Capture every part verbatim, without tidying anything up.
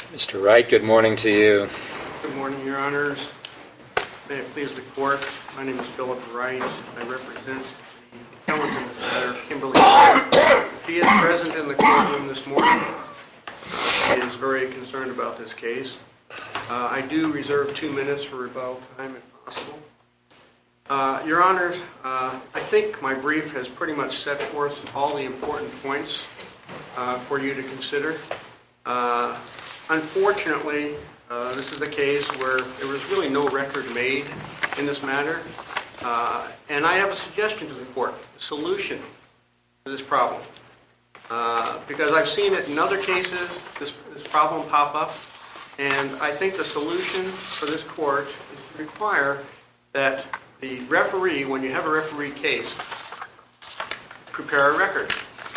Mister Wright, good morning to you. Good morning, Your Honors. May it please the Court, my name is Philip Wright. I represent the appellant in this matter, Kimberly. She is present in the courtroom this morning. She is very concerned about this case. Uh, I do reserve two minutes for rebuttal time if possible. Uh, Your Honors, uh, I think my brief has pretty much set forth all the important points uh, for you to consider. Uh, unfortunately, uh, this is a case where there was really no record made in this matter. Uh, and I have a suggestion to the Court, a solution to this problem. Uh, because I've seen it in other cases, this, this problem pop up. And I think the solution for this Court is to require that the referee, when you have a referee case, prepare a record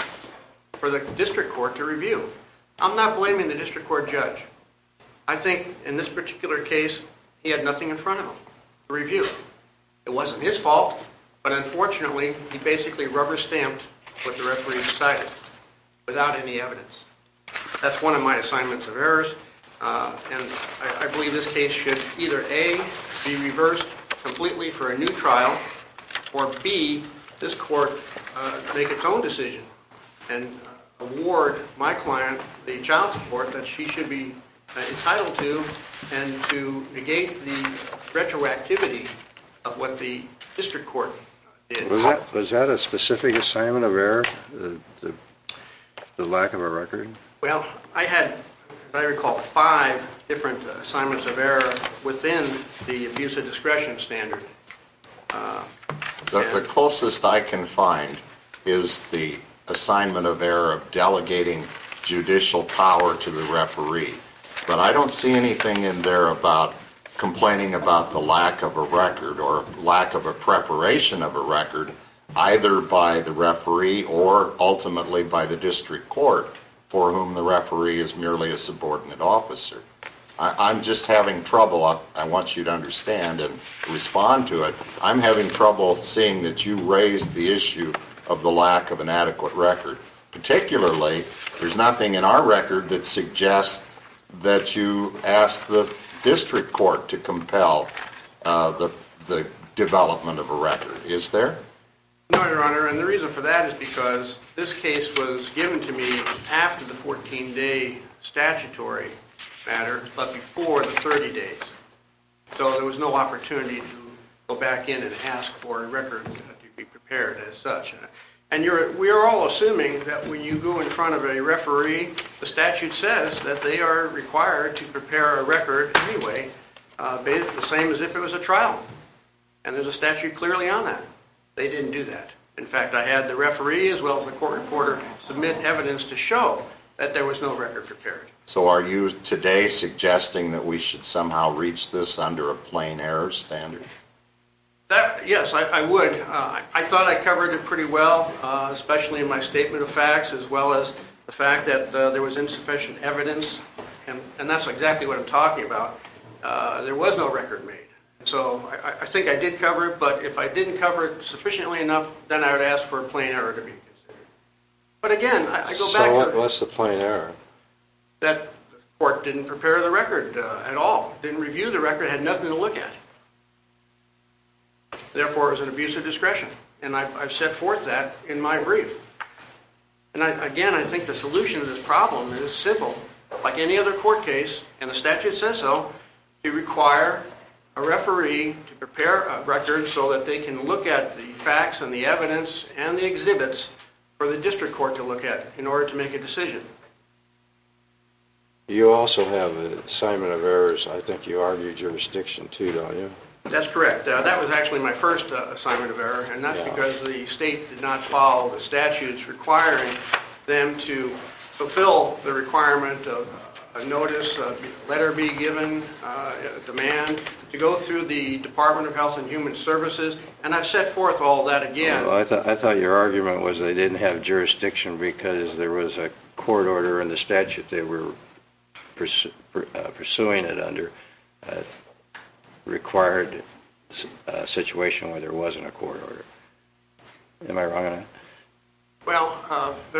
for the district court to review. I'm not blaming the district court judge. I think in this particular case, he had nothing in front of him to review. It wasn't his fault, but unfortunately, he basically rubber stamped what the referee decided without any evidence. That's one of my assignments of errors, uh, and I, I believe this case should either A, be reversed completely for a new trial, or B, this court uh, make its own decision and award my client the child support that she should be uh, entitled to, and to negate the retroactivity of what the district court did. Was that was that a specific assignment of error, the, the, the lack of a record? Well, I had, as I recall, five different assignments of error within the abuse of discretion standard. Uh, the, the closest I can find is the assignment of error of delegating judicial power to the referee. But I don't see anything in there about complaining about the lack of a record or lack of a preparation of a record, either by the referee or ultimately by the district court, for whom the referee is merely a subordinate officer. I, I'm just having trouble, I, I want you to understand and respond to it, I'm having trouble seeing that you raised the issue of the lack of an adequate record. Particularly, there's nothing in our record that suggests that you asked the district court to compel uh, the, the development of a record. Is there? No, Your Honor, and the reason for that is because this case was given to me after the fourteen-day statutory matter, but before the thirty days. So there was no opportunity to go back in and ask for a record to be prepared as such. And you're, we are all assuming that when you go in front of a referee, the statute says that they are required to prepare a record anyway, uh, the same as if it was a trial. And there's a statute clearly on that. They didn't do that. In fact, I had the referee as well as the court reporter submit evidence to show that there was no record prepared. So are you today suggesting that we should somehow reach this under a plain error standard? That, yes, I, I would. Uh, I thought I covered it pretty well, uh, especially in my statement of facts, as well as the fact that uh, there was insufficient evidence, and, and that's exactly what I'm talking about. Uh, there was no record made. So I, I think I did cover it, but if I didn't cover it sufficiently enough, then I would ask for a plain error to be considered. But again, I, I go so back what, to... what's the plain error? That the court didn't prepare the record uh, at all, didn't review the record, had nothing to look at. Therefore, it was an abuse of discretion, and I've, I've set forth that in my brief. And I, again, I think the solution to this problem is simple. Like any other court case, and the statute says so, you require a referee to prepare a record so that they can look at the facts and the evidence and the exhibits for the district court to look at in order to make a decision. You also have an assignment of errors. I think you argue jurisdiction too, don't you? That's correct. Uh, that was actually my first uh, assignment of error, and that's yeah. because the state did not follow the statutes requiring them to fulfill the requirement of a notice, a letter be given, uh, a demand, to go through the Department of Health and Human Services, and I've set forth all that again. Well, I, th- I thought your argument was they didn't have jurisdiction because there was a court order in the statute they were pursu- uh, pursuing it under. Uh, required a situation where there wasn't a court order. Am I wrong on that? Well, uh, there eventually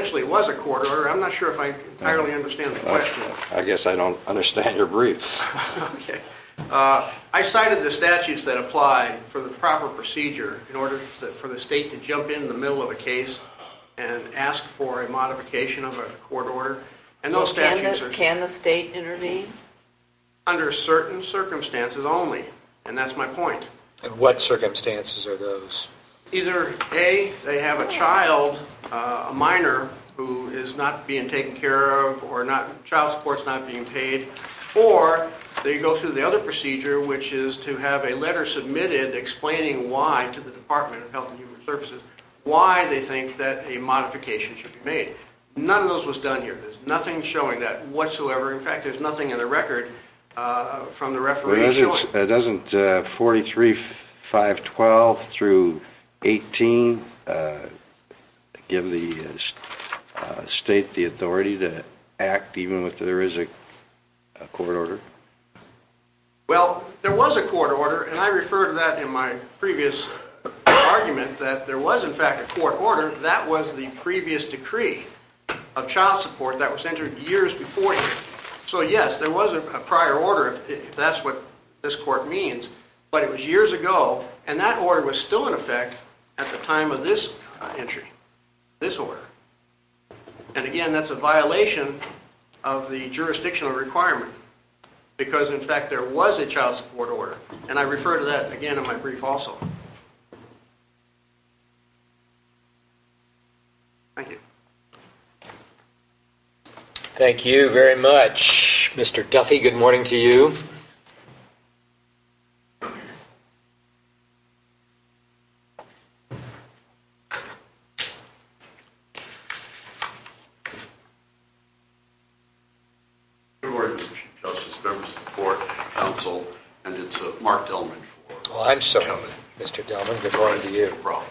eventually it was a court order. I'm not sure if I entirely understand the question. I guess I don't understand your brief. Okay. Uh, I cited the statutes that apply for the proper procedure in order to, for the state to jump in the middle of a case and ask for a modification of a court order. And those Well, can statutes the, are can the state intervene? under certain circumstances only, and that's my point. And what circumstances are those? Either A, they have a child, uh, a minor, who is not being taken care of, or not, child support's not being paid, or they go through the other procedure, which is to have a letter submitted explaining why to the Department of Health and Human Services, why they think that a modification should be made. None of those was done here. There's nothing showing that whatsoever. In fact, there's nothing in the record uh, from the referee Well, showing. doesn't, uh, doesn't uh, forty-three five twelve through eighteen uh, give the uh, st- uh, state the authority to act even if there is a, a court order? Well, there was a court order, and I referred to that in my previous argument, that there was in fact a court order. That was the previous decree of child support that was entered years before here. So yes, there was a, a prior order, if, if that's what this court means, but it was years ago, and that order was still in effect at the time of this uh, entry, this order. And again, that's a violation of the jurisdictional requirement, because in fact there was a child support order, and I refer to that again in my brief also. Thank you. Thank you very much. Mister Duffy, good morning to you. Good morning, Mister Chief Justice, members of the court, counsel, and it's uh, Mark Delman for... Well, I'm sorry, Mister Delman. Good morning to you. No problem.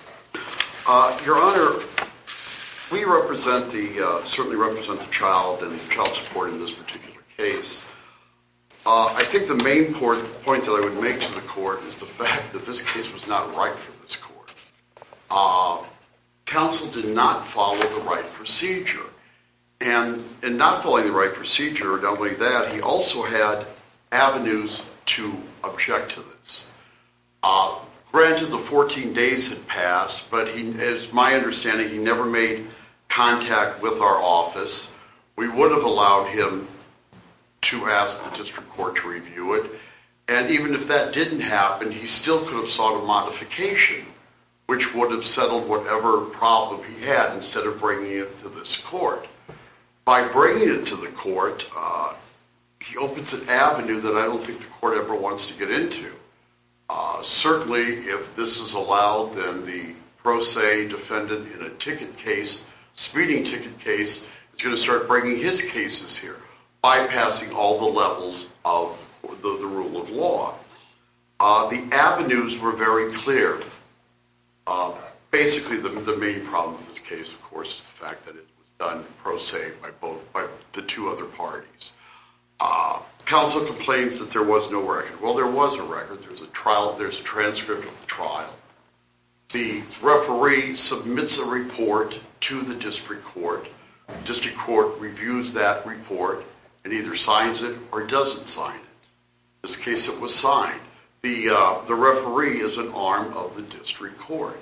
Uh, Your Honor, we represent the, uh, certainly represent the child and the child support in this particular case. Uh, I think the main point, point that I would make to the court is the fact that this case was not right for this court. Uh, counsel did not follow the right procedure. And in not following the right procedure, not only that, he also had avenues to object to this. Uh, granted, the fourteen days had passed, but he, as my understanding, he never made contact with our office. We would have allowed him to ask the district court to review it. And even if that didn't happen, he still could have sought a modification, which would have settled whatever problem he had instead of bringing it to this court. By bringing it to the court, uh, he opens an avenue that I don't think the court ever wants to get into. Uh, certainly, if this is allowed, then the pro se defendant in a ticket case, speeding ticket case, is going to start bringing his cases here, bypassing all the levels of the, the rule of law. Uh, the avenues were very clear. Uh, basically, the, the main problem with this case, of course, is the fact that it done pro se by both by the two other parties. Uh, counsel complains that there was no record. Well, there was a record. There's a trial. There's a transcript of the trial. The referee submits a report to the district court. The district court reviews that report and either signs it or doesn't sign it. In this case, it was signed. The uh, the referee is an arm of the district court.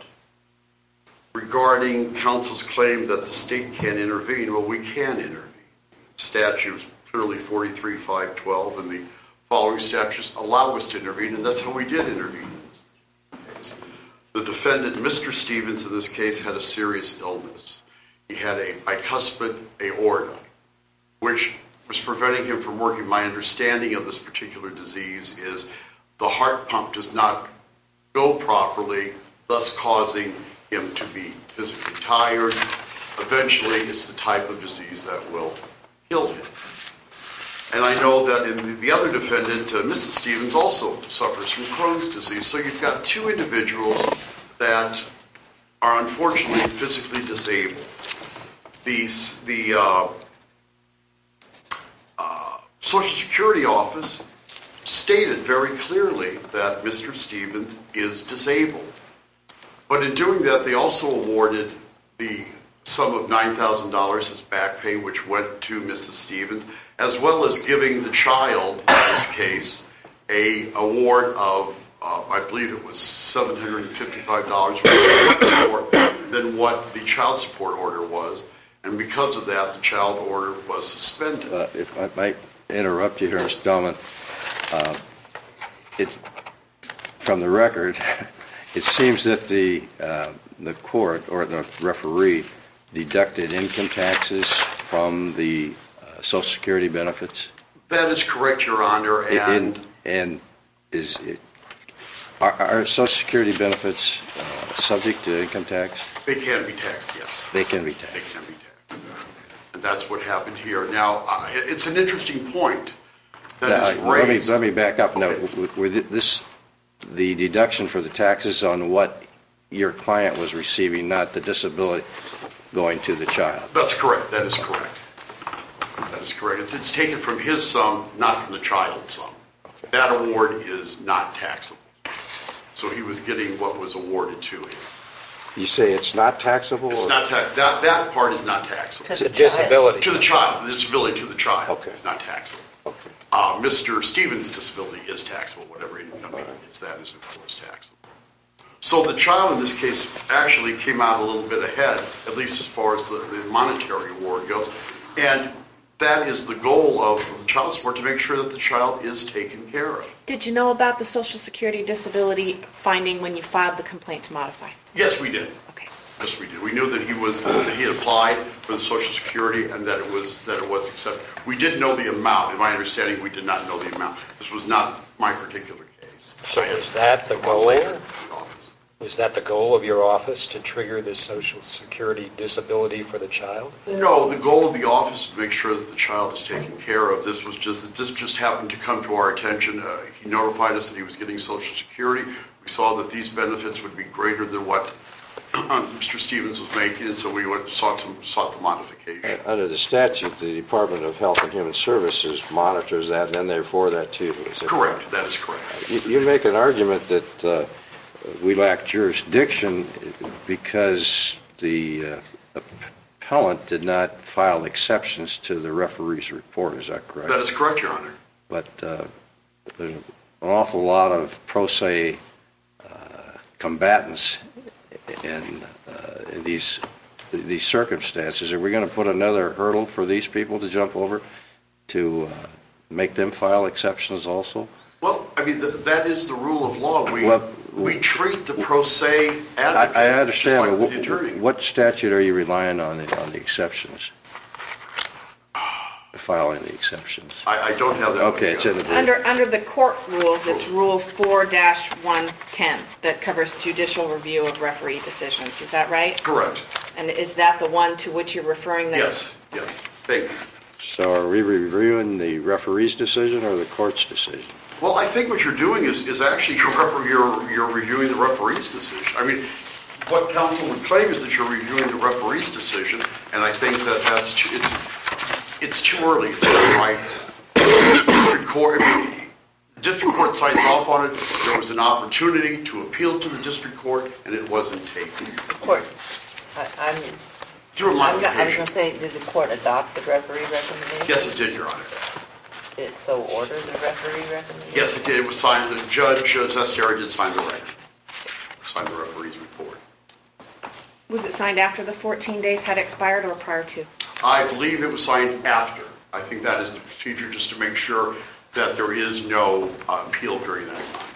Regarding counsel's claim that the state can't intervene, well, we can intervene. Statutes, clearly forty-three five twelve and the following statutes allow us to intervene, and that's how we did intervene. The defendant, Mister Stevens, in this case, had a serious illness. He had a bicuspid aorta, which was preventing him from working. My understanding of this particular disease is the heart pump does not go properly, thus causing him to be physically tired. Eventually, it's the type of disease that will kill him. And I know that in the, the other defendant, uh, Missus Stevens, also suffers from Crohn's disease. So you've got two individuals that are unfortunately physically disabled. The, the uh, uh, Social Security office stated very clearly that Mister Stevens is disabled. But in doing that, they also awarded the sum of nine thousand dollars as back pay, which went to Missus Stevens, as well as giving the child, in this case, a award of, uh, I believe it was seven hundred fifty-five dollars more than what the child support order was. And because of that, the child order was suspended. Uh, if I might interrupt you here, Mister Dahlman, uh, it, from the record, it seems that the uh, the court or the referee deducted income taxes from the uh, Social Security benefits. That is correct, Your Honor. And and, and is it, are, are Social Security benefits uh, subject to income tax? they can be taxed, yes. They can be They taxed. can be taxed. And that's what happened here. Now, uh, it's an interesting point that Now, is let me raised. let me back up. Now, Okay. w- were th- this the deduction for the taxes on what your client was receiving, not the disability going to the child? That's correct. That is correct. That is correct. It's, it's taken from his sum, not from the child's sum. That award is not taxable. So he was getting what was awarded to him. You say it's not taxable? It's or- not tax. That that part is not taxable. It's a disability. To the child, the disability to the child Okay. is not taxable. Okay. Uh, Mister Stevens' disability is taxable. Whatever income he gets, that is of course taxable. So the child in this case actually came out a little bit ahead, at least as far as the, the monetary award goes, and that is the goal of the child support, to make sure that the child is taken care of. Did you know about the Social Security disability finding when you filed the complaint to modify? Yes, we did. Okay. Yes, we did. We knew that he was that he had applied for the Social Security and that it was that it was accepted. We did know the amount. In my understanding, we did not know the amount. This was not my particular case. So is that the One goal? later in the office. Is that the goal of your office, to trigger the Social Security disability for the child? No, the goal of the office is to make sure that the child is taken care of. This was just this just happened to come to our attention. Uh, he notified us that he was getting Social Security. We saw that these benefits would be greater than what Mister Stevens was making, and so we went, sought to, sought the modification. Under the statute, the Department of Health and Human Services monitors that, and then they're for that too. Is it- Correct. That is correct. You, you make an argument that uh, we lack jurisdiction because the uh, appellant did not file exceptions to the referee's report. Is that correct? That is correct, Your Honor. But uh, there's an awful lot of pro se uh, combatants in, uh, in these these circumstances. Are we going to put another hurdle for these people to jump over to uh, make them file exceptions also? Well, I mean, th- that is the rule of law. We Well, we treat the pro se I, advocate I understand, just but like the attorney. what, what statute are you relying on the, on the exceptions? Filing the exceptions. I, I don't have that. Okay, with it's me. in the brief. Under, under the court rules, it's Rule four dash one ten that covers judicial review of referee decisions. Is that right? Correct. And is that the one to which you're referring? That Yes, yes. Thank you. So are we reviewing the referee's decision or the court's decision? Well, I think what you're doing is, is actually you're, refer- you're, you're reviewing the referee's decision. I mean, what counsel would claim is that you're reviewing the referee's decision, and I think that that's, too- it's, it's too early. It's not right. District court, I mean, the district court signs off on it. There was an opportunity to appeal to the district court, and it wasn't taken. Court, I- I'm, Through a I'm not- I was modification. going to say, did the court adopt the referee recommendation? Yes, it did, Your Honor. It so ordered the referee recommendation? Yes, it did. It was signed, the judge, Judge Estieri did sign the record, signed the referee's report. Was it signed after the fourteen days had expired or prior to? I believe it was signed after. I think that is the procedure, just to make sure that there is no uh, appeal during that time.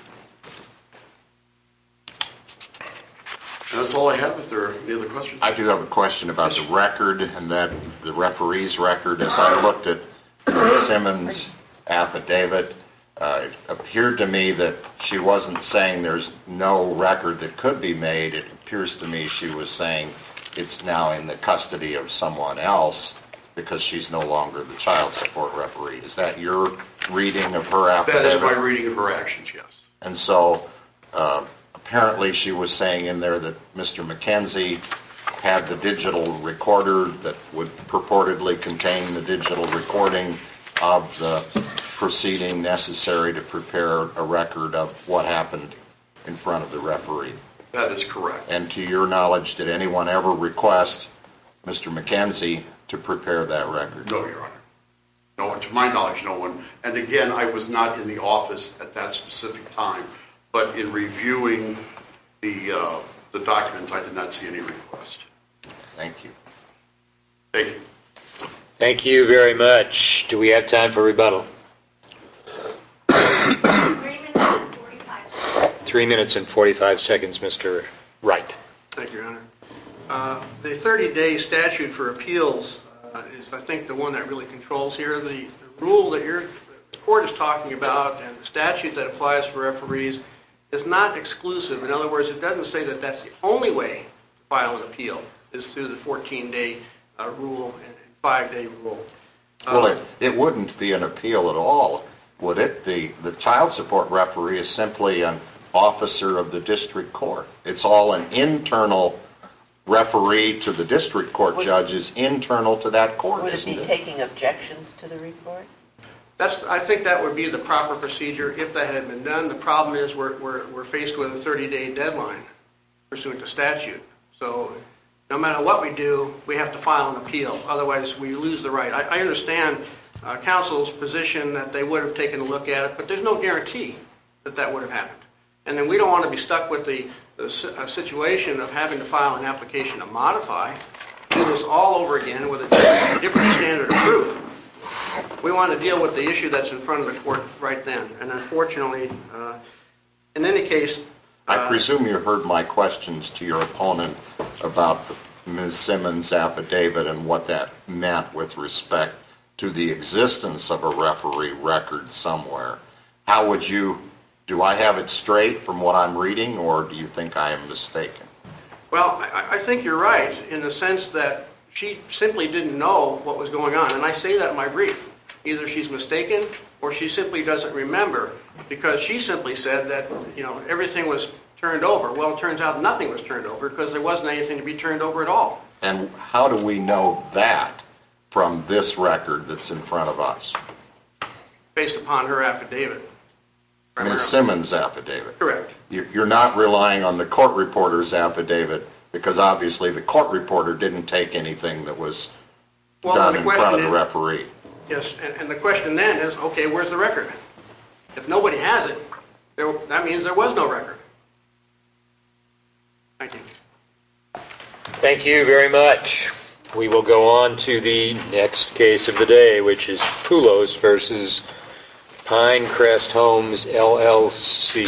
And that's all I have. If there are any other questions? I do have a question about the record, and that the referee's record. As I looked at Miz Simmons' affidavit, uh, it appeared to me that she wasn't saying there's no record that could be made. It appears to me she was saying it's now in the custody of someone else because she's no longer the child support referee. Is that your reading of her affidavit? That is my reading of her actions, yes. And so uh, apparently she was saying in there that Mister McKenzie had the digital recorder that would purportedly contain the digital recording of the proceeding necessary to prepare a record of what happened in front of the referee. That is correct. And to your knowledge, did anyone ever request Mister McKenzie to prepare that record? No, Your Honor. No, to my knowledge, no one. And again, I was not in the office at that specific time, but in reviewing the uh, the documents, I did not see any request. Thank you. Thank you. Thank you very much. Do we have time for rebuttal? Three minutes and forty-five. Three minutes and forty-five seconds, Mister Wright. Thank you, Your Honor. Uh, The thirty-day statute for appeals uh, is, I think, the one that really controls here. The the rule that your the court is talking about and the statute that applies for referees is not exclusive. In other words, it doesn't say that that's the only way to file an appeal is through the fourteen-day uh, rule and five-day rule. Uh, Well, it, it wouldn't be an appeal at all, would it? The, the child support referee is simply an officer of the district court. It's all an internal referee to the district court Would- judge is internal to that court, Would it isn't be it? taking objections to the report? That's, I think that would be the proper procedure if that had been done. The problem is we're, we're, we're faced with a thirty-day deadline pursuant to statute. So no matter what we do, we have to file an appeal. Otherwise, we lose the right. I, I understand uh, counsel's position that they would have taken a look at it, but there's no guarantee that that would have happened. And then we don't want to be stuck with the, the uh, situation of having to file an application to modify, do this all over again with a different standard of proof. We want to deal with the issue that's in front of the court right then. And unfortunately, uh, in any case... I uh, presume you heard my questions to your opponent about the Miz Simmons' affidavit and what that meant with respect to the existence of a referee record somewhere. How would you, do I have it straight from what I'm reading, or do you think I am mistaken? Well, I, I think you're right in the sense that she simply didn't know what was going on. And I say that in my brief. Either she's mistaken or she simply doesn't remember, because she simply said that, you know, everything was turned over. Well, it turns out nothing was turned over because there wasn't anything to be turned over at all. And how do we know that from this record that's in front of us? Based upon her affidavit. primarily. Miz Simmons' affidavit? Correct. You- You're not relying on the court reporter's affidavit, because obviously the court reporter didn't take anything that was Well, done the in front question of the is- referee. Yes, and, and the question then is, okay, where's the record? If nobody has it, there, that means there was no record. Thank you. Thank you very much. We will go on to the next case of the day, which is Poulos versus Pinecrest Homes, L L C.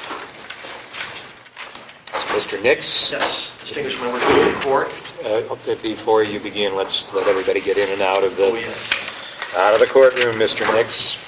It's Mister Nix. Yes, distinguished members of the court. Uh, before you begin, let's let everybody get in and out of the Oh, yes. out of the courtroom, Mister Nix.